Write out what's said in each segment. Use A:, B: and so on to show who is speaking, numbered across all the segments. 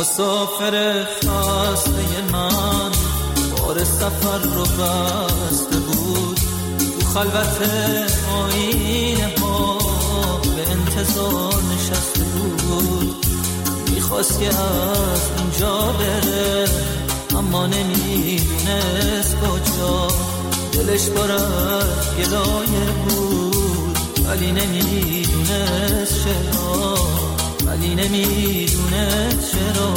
A: مسافر خسته من بار سفر رو بسته بود، تو خلوت آینه ها به انتظار نشسته بود. میخواست که از اینجا بره اما نمیدونست کجا، دلش پر از گلایه بود ولی نمیدونست چرا، ولی نمیدونست چرا.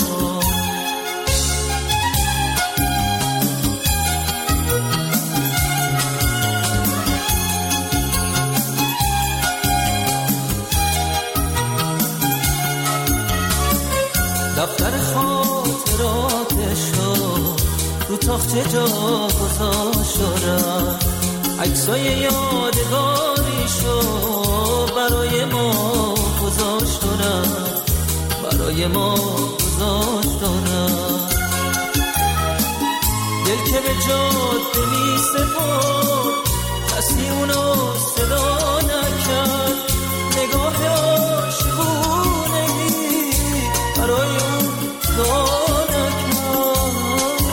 A: دفتر خاطراتشو رو تاخچه جا گذاشت دارم، عکسای یادگاریشو برای ما گذاشت دارم، برای ما گذاشت دارم. دل که به جاده می سپرد کسی اونو صدا نکرد، نگاه عاشقونه‌ای برای اون دعا نکرد.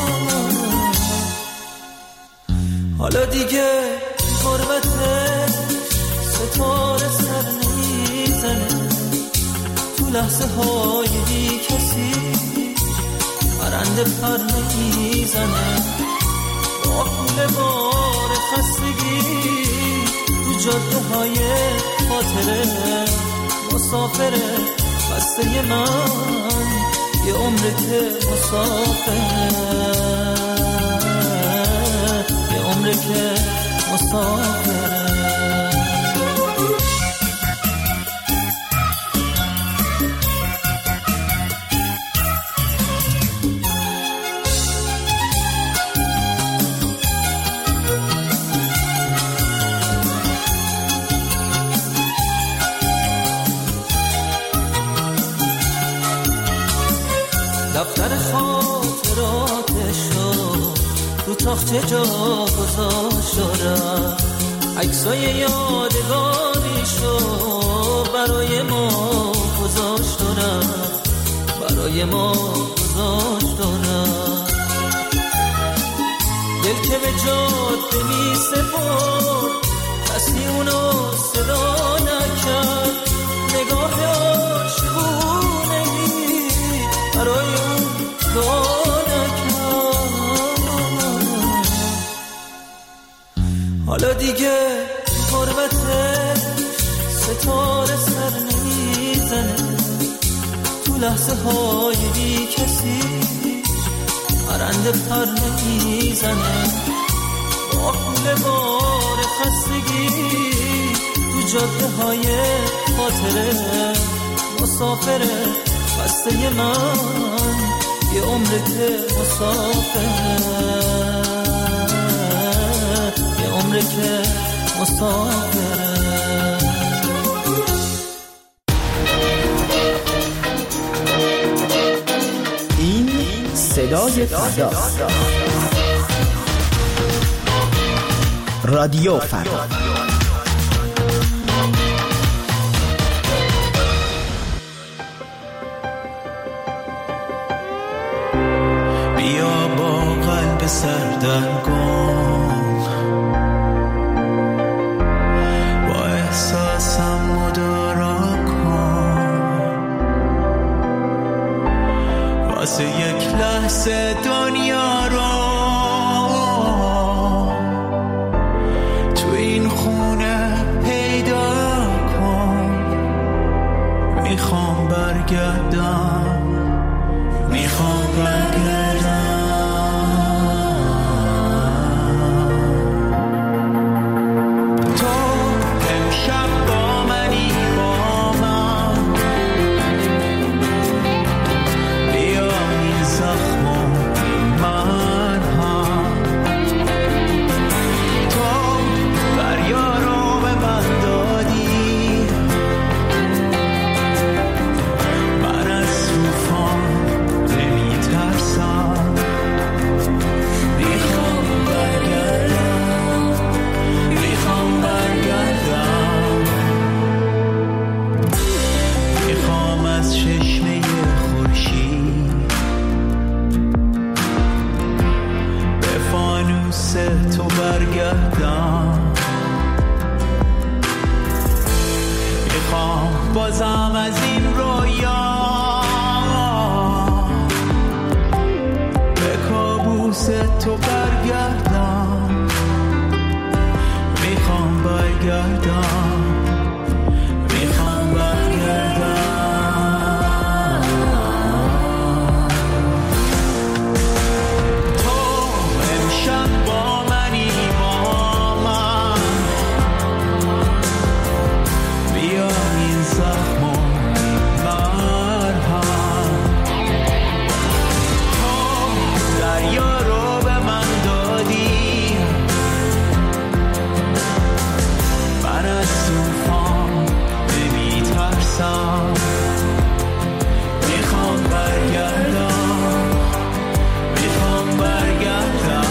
A: حالا دیگه غربت ستاره سر نمیزنه، تو لحظه های بی کسی پرنده پر نمیزنه، با پول بار خستگی تو جاده های خاطره مسافره خسته من، یه عمره که مسافره، یه عمره که مسافره. دفتر خاطراتشو رو تاخچه جا گذاشت دارم، عکسای یادگاریشو برای ما گذاشت دارم، برای ما گذاشت دارم. دل که به جاده می سپرد کسی اونو صدا نکرد، نگاه عاشقونه‌ای برای اون دعا نکرد. حالا دیگه غربت ستاره سر نمیزنه، تو لحظه های بی کسی پرنده پر نمیزنه، با پول بار خستگی تو جاده های خاطره مسافره خسته من، یه عمره که مسافره، یه عمره که مسافره.
B: این صدای فردا، رادیو فردا.
C: بیا با قلب سردرگم با احساسم مدارا کن، واسه یک لحظه دنیا رو تو این خونه پیدا کن. میخوام برگردم، میخوام برگردم. تو امشب با منی، با من بیا این زخمو من هم، تو دریارو به من دادی، من از طوفان نمیترسم. تو برگردم، میخوام برگردم، میخوام برگردم. تو امشب با منی، با من بیا این زخم و مرهم. تو دریا رو به من دادی، من از طوفان نمیترسم، میخوام برگردم، میخوام برگردم.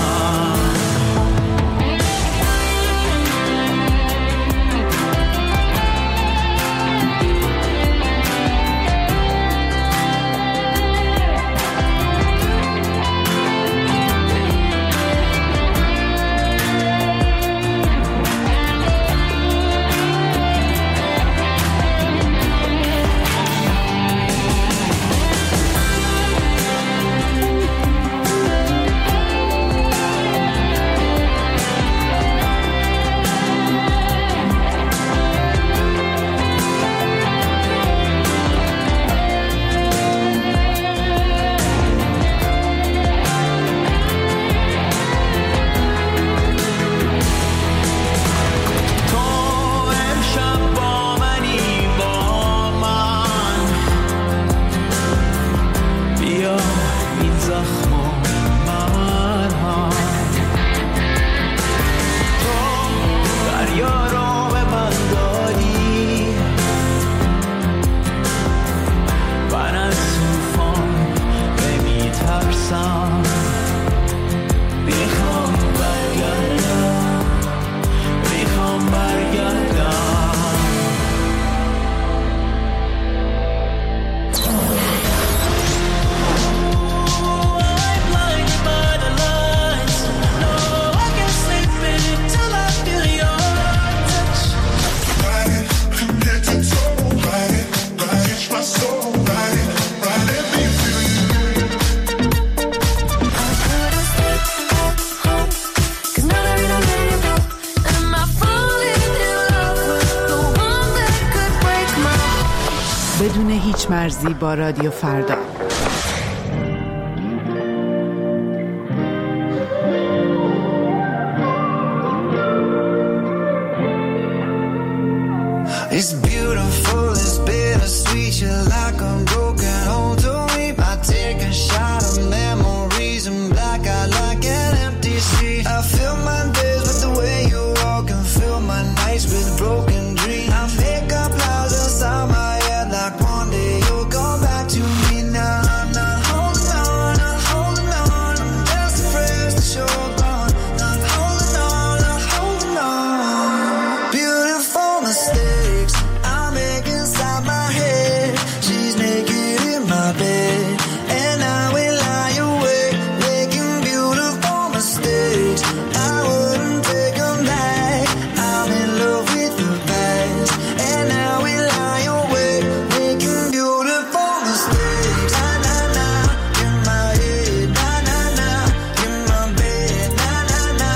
D: بدون هیچ مرزی با رادیو فردا.
E: It's beautiful, it's bittersweet. You're like a broken home to me. I take a shot of memories and black out like an empty street. I fill my days with the way you walk and fill my nights with broken dreams. I make up lies inside my head like one day you'll come back to me. Now I'm not holding on, not holding on. I'm just afraid that you're gone. Not holding on, not holding on. Beautiful mistakes I make inside my head. She's naked in my bed and I will lie awake making beautiful mistakes. I wouldn't take them back. I'm in love with the past and now we lie awake making beautiful mistakes. Na na na, in my head. Na na na, in my bed. Na na na,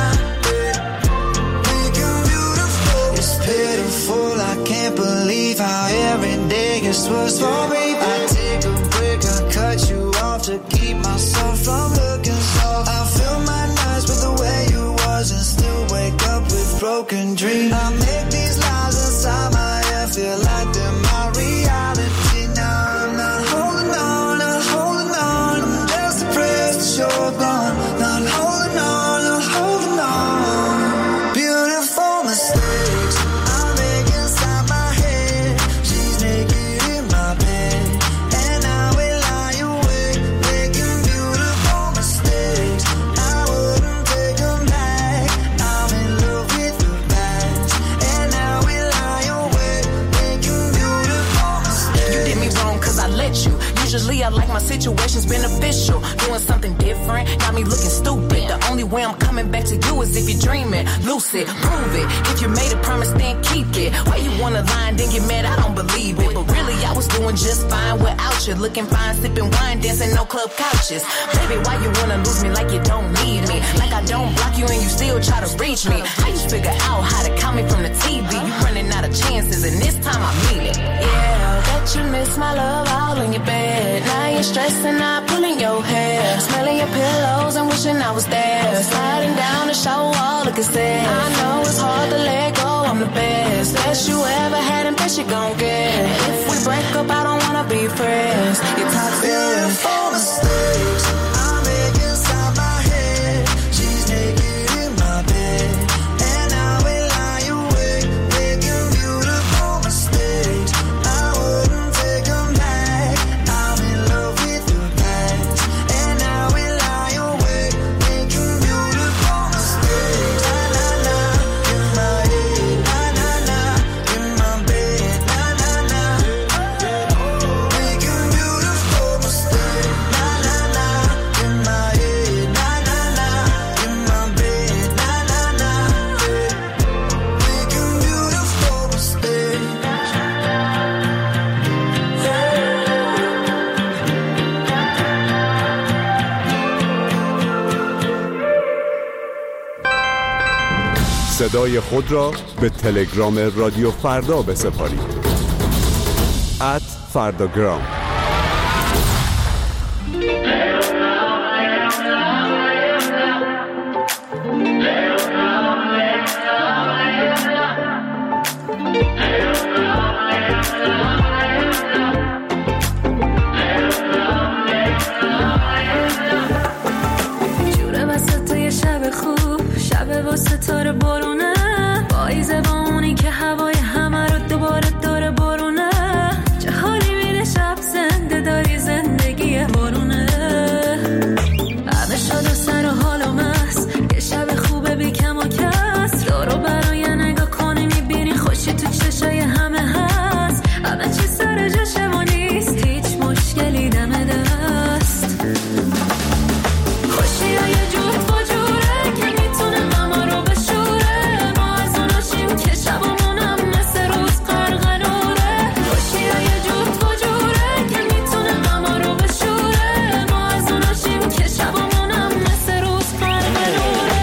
E: making beautiful. It's pitiful. I can't believe how every day gets worse for me. I take a break, I cut you off to keep myself from looking soft. I fill my nights with the way you was and still wake up with broken dreams. I make these lies inside my head feel like they're my reality. Now I'm not holding on, not holding on. I'm just depressed that you're gone. Not holding on, not holding on. Beautiful mistakes I make inside my head. She's naked in my bed and I will lie awake making beautiful mistakes. I wouldn't take them back. I'm in love with the past and now we lie awake making beautiful mistakes.
F: You did me wrong cause I let you. Usually I like my situations beneficial. Doing something different got me looking stupid. The only way I'm coming back to you is if you're dreaming. Lucid, prove it. If you made a promise then keep it. Why you wanna lie and then get mad? I don't believe it. But really Really, I was doing just fine without you. Looking fine, sipping wine, dancing no club couches. Baby, why you wanna lose me like you don't need me? Like I don't block you and you still try to reach me. How you figure out how to call me from the TV? You running out of chances and this time I mean it. Yeah, bet you miss my love all in your bed. Now you're stressing out, pulling your hair, smelling your pillows and wishing I was there. Sliding down the show wall, look at that. I know it's hard to let go, I'm the best. Best you ever had and best you gon' get. If we break up, I don't wanna be friends. You're toxic.
E: Beautiful mistakes I make inside my head. She's naked in my bed, and I will lie awake, making beautiful mistakes. I wouldn't take them back. I'm in love with the past, and I will lie awake, making beautiful mistakes. La la la, in my head. La la la, in my bed. La la la, making beautiful mistakes. La la la, in my head. La la la, in my bed. La la la, making beautiful mistakes.
G: صدای خود را به تلگرام رادیو فردا بسپارید. @فرداگرام.
H: جوره وسط یه شب خوب، شب با ستاره بارونه، پاییزه با اونی که هوای همه رو دوباره داره بارونه. چه حالی میده شب زنده داری زندگی بارونه. همه شاد و سر و حال و مست، یه شب خوبه بی کم و کس. دارو برای نگاه کنی میبینی خوشی تو چشای همه هست. همه چی سر جاشه و نیست هیچ مشکلی دم دست. خوشی های جور با جوره که میتونه غما رو بشوره. ما از اوناشیم که شبمونم مثل روز غرق نوره. خوشی های جور با جوره که میتونه غما رو بشوره. ما از اوناشیم که شبمونم مثل روز غرق نوره.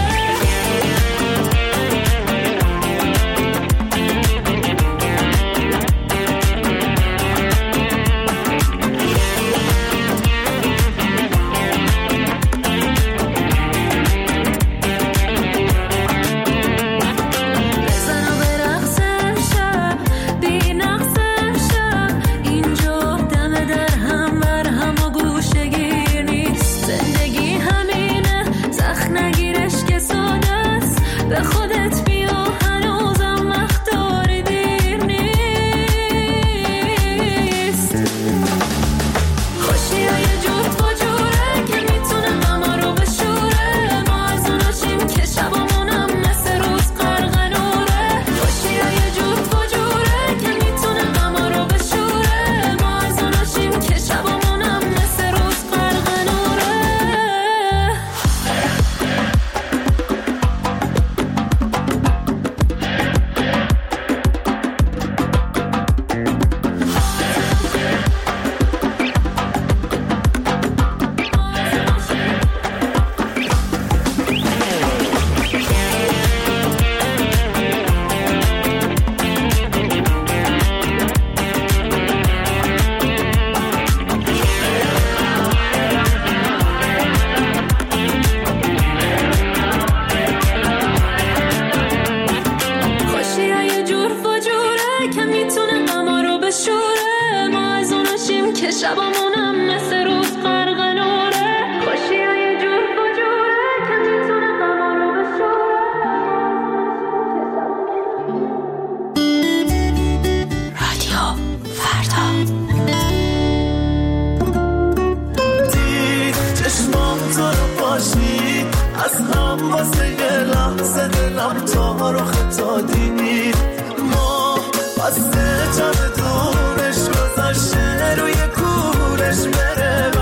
H: بزن و برقص امشب، بی نقص امشب. اینجا دم در هم بر هم و گوشه گیر نیست. زندگی همینه، سخت نگیرش که ساده است. به خودت بیا هنوزم وقت داری، دیر نیست. خوشی های جور با جوره که میتونه غما رو بشوره. ما از اوناشیم که شبمونم مثل روز غرق نوره. خوشی های جور با جوره که میتونه غما رو بشوره. ما از اوناشیم که شبمونم مثل روز غرق نوره. خوشی های جور و جوره که میتونه غما رو بشوره. ما از اوناشیم که شبمونم مثل روز غرق نوره. خوشی های جور و جوره که میتونه غما رو بشوره.
F: رادیو فردا.
C: دید چشمام تو رو باشید، از هم واسه یه لحظه دلم تا رو خطا دید. ما بسته جمع دورش گذاشته روی کورش بره.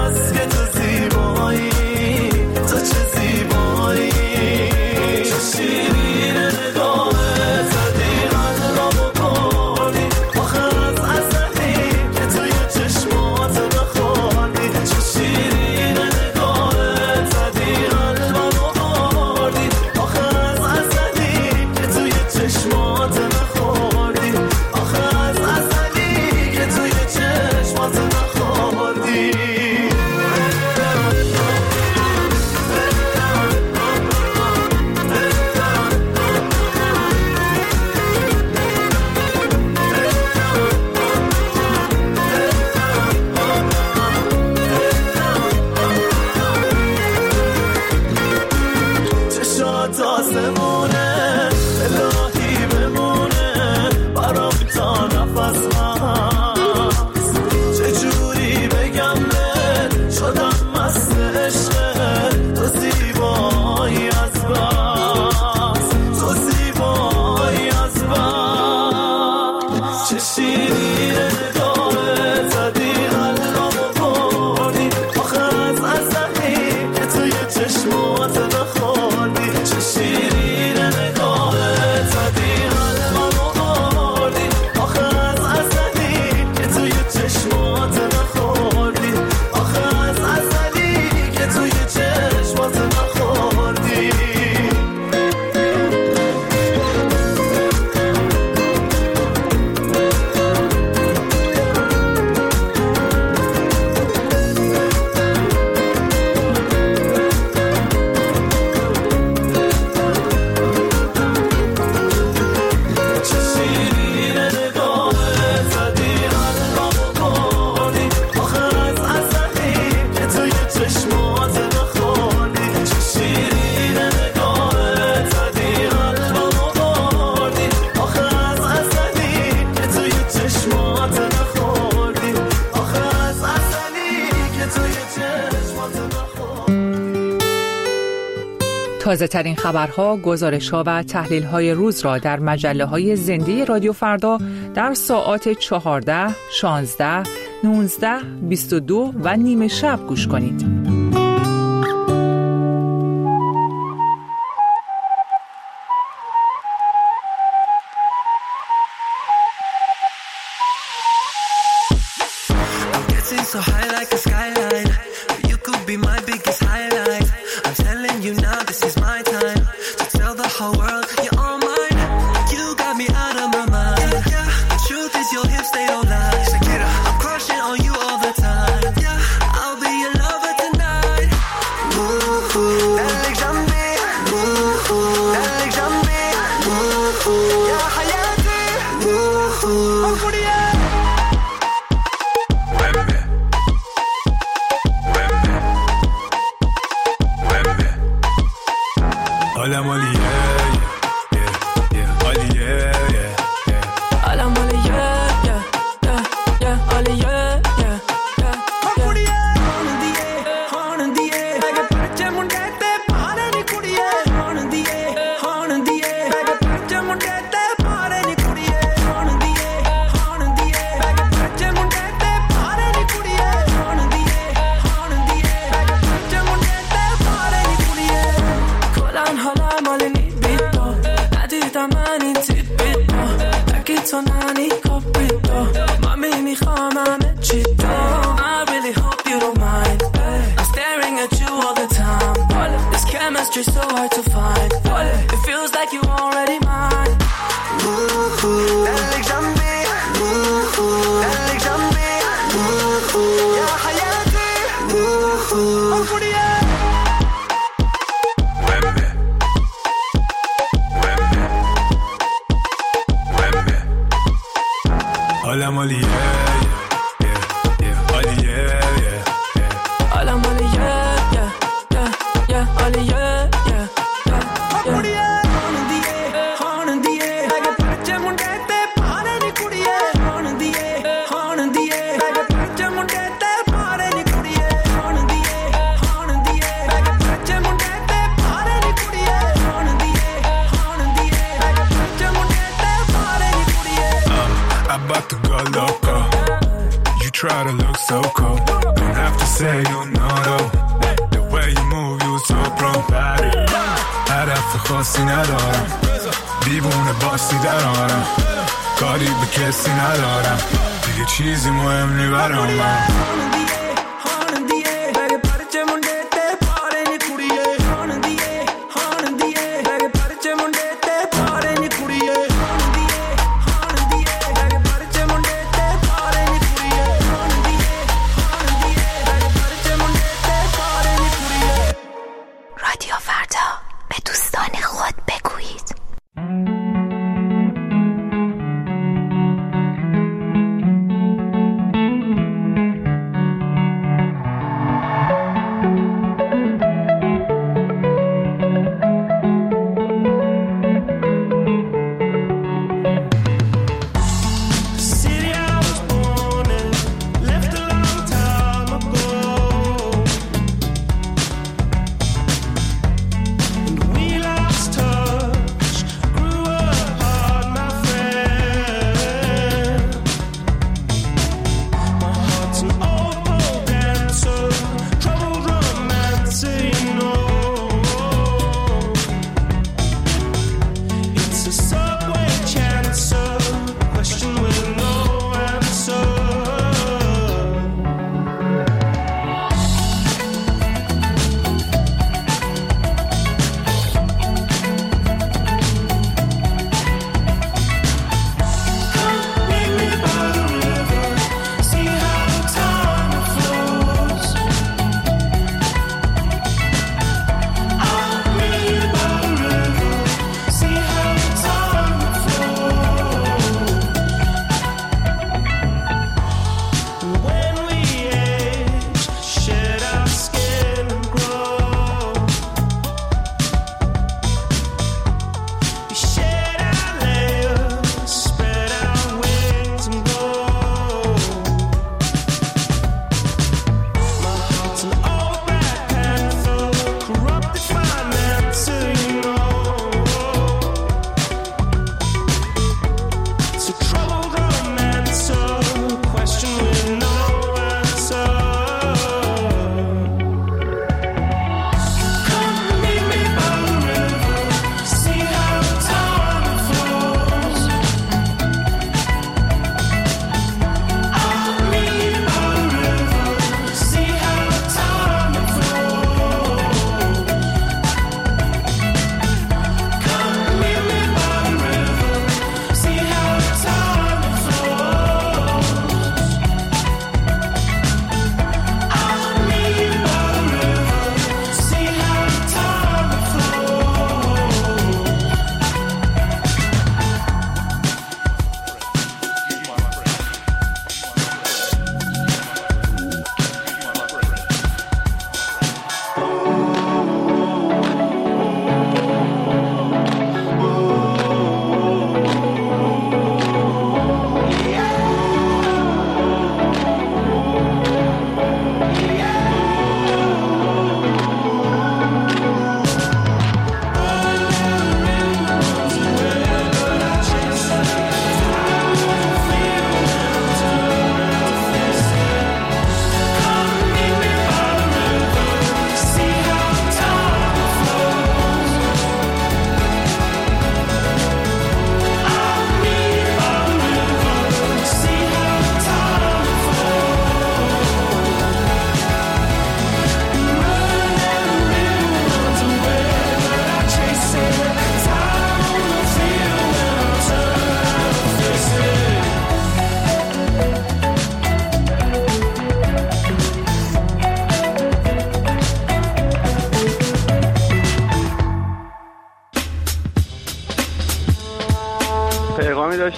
I: تازه ترین خبرها، گزارش‌ها و تحلیل‌های روز را در مجله‌های زنده رادیو فردا در ساعات 14، 16، 19، 22 و نیم شب گوش کنید.
C: So high like a skyline, you could be my biggest highlight. I'm telling you now, this is my time to tell the whole world you're all mine. You got me out of my mind. The truth is your hips, they don't lie. I'm crushing on you all the time. I'll be your lover tonight. Dale jambi, dale jambi, ya hayati, oh kuriya.
J: All I'm only yeah, only yeah.
C: All I'm only yeah, only yeah. Horn in the air, mega parche munde te paare ni kudiye. Horn in the air, mega parche munde te paare ni kudiye. Horn in the air, mega parche munde te paare ni kudiye. Horn in the air, mega parche munde te paare ni kudiye. Kolan hala malini bito, nadidam man in tibito. Nakito nani kopito, mami mikham ame chito. I really hope you don't mind. I'm staring at you all the time. This chemistry's so hard to find. It feels like you already mine. Dale jambi, dale jambi, ya hayati, oh kuriya.
J: All I'm only yeah, only yeah.
C: All I'm only yeah, only yeah. Horn in the air, mega parche munde te paare ni kudiye. Horn in the air, mega parche munde te paare ni kudiye. Horn in the air, mega parche munde te paare ni kudiye. Horn in the air, mega parche munde te paare ni kudiye.
J: I'm about to go loco. You try to look so cool. Don't have to say you know though. The way you move, you so pro-body. هدف خاصی ندارم، دیوونه باسی درارم، کاری به کسی ندارم، دیگه چیزی مهم نی برام من.
H: رادیو فردا، به دوستان خود بگویید.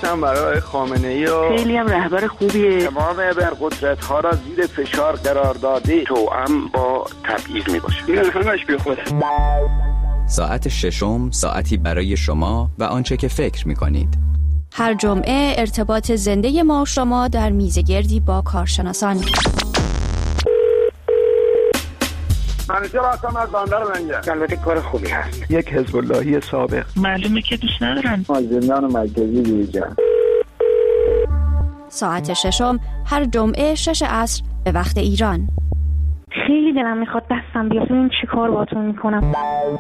K: داشتم برای خامنه‌ای و
L: خیلی هم رهبر خوبیه.
K: تمام ابرقدرت‌ها را زیر فشار قرار داده، توأم با تبعیض میباشه. این همش بیخوده.
M: ساعت ششم، ساعتی برای شما و آنچه که فکر می‌کنید.
N: هر جمعه ارتباط زنده ما و شما در میزگردی با کارشناسان.
K: منیجر هستم از بندر لنگر. البته کار خوبی هست.
O: یک حزب اللهی سابق.
L: معلومه که دوست ندارن.
O: از زندان مرکزی دیجا.
N: ساعت ششم هر جمعه 6 عصر به وقت ایران.
P: خیلی دلم میخواد دستم بیاد ببینم چی کار باهاتون میکنم.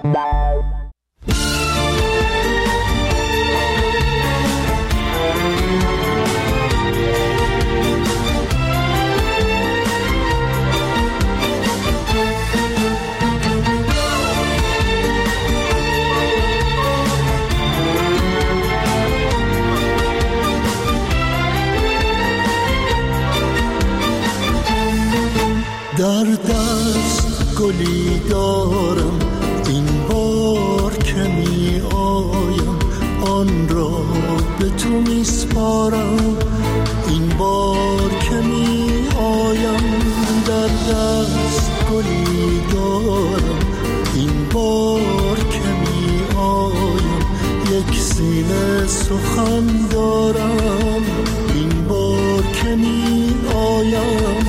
Q: در دست گلی دارم، این بار که می آیم آن را به تو می سپارم. این بار که می آیم در دست گلی دارم، این بار که می آیم یک سینه سخن دارم. این بار که می آیم،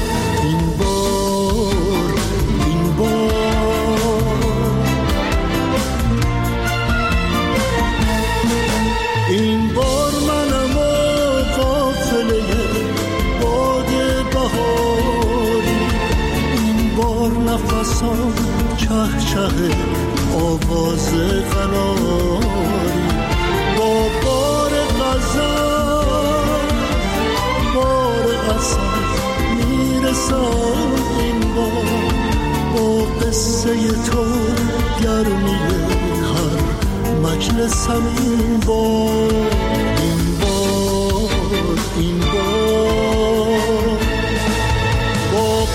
Q: این بار منم و قافله باد بهاری، این بار نفسم چه چه آواز قناری. با بار غزل بار اصل میرسم این بار، با قصه تو گرمیه هر مجلسم این بار. این بار این بار با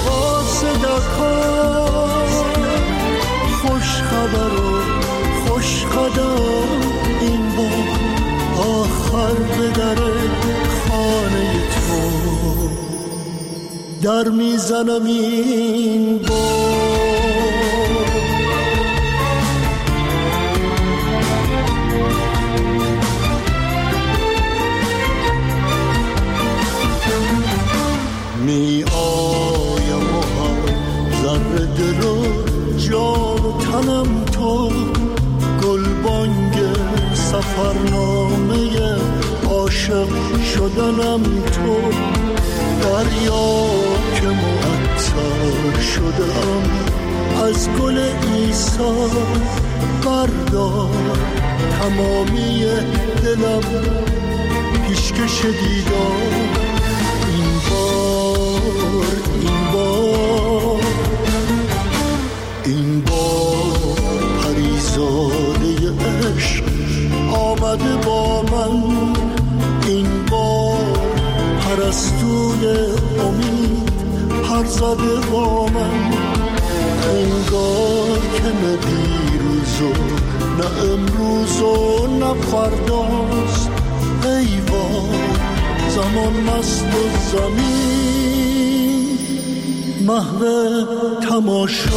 Q: قاصدکان خوش خبر و خوش قدم. این بار آخر به در خانه تو در میزنم این بار. می آیم و هر ذره دل و جان و تنم تو، گلبانگ سفرنامه عاشق شدنم تو. دریا که معطر شدم از گل عیسی، بردار تمامی دلم پیشکش دیدار. این بار این بار این بار پریزاده عشق آمده با من. این بار پرستوی امید پر زده با من. انگار که نه دیروز و نه امروز و نه فرداست. ای وای زمان مست و زمین محو تماشاست.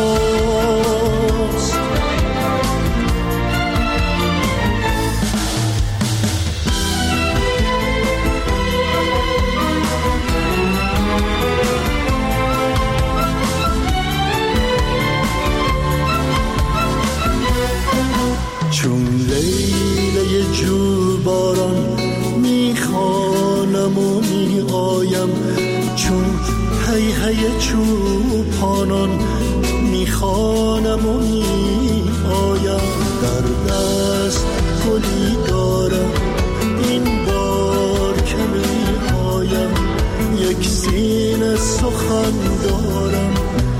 Q: چون لیله جو باران میخوانم و میآیم، چون هی هی چوپانان میخوانم و میآیم. در دست گلی دارم این بار که میآیم، یک سینه سخن دارم.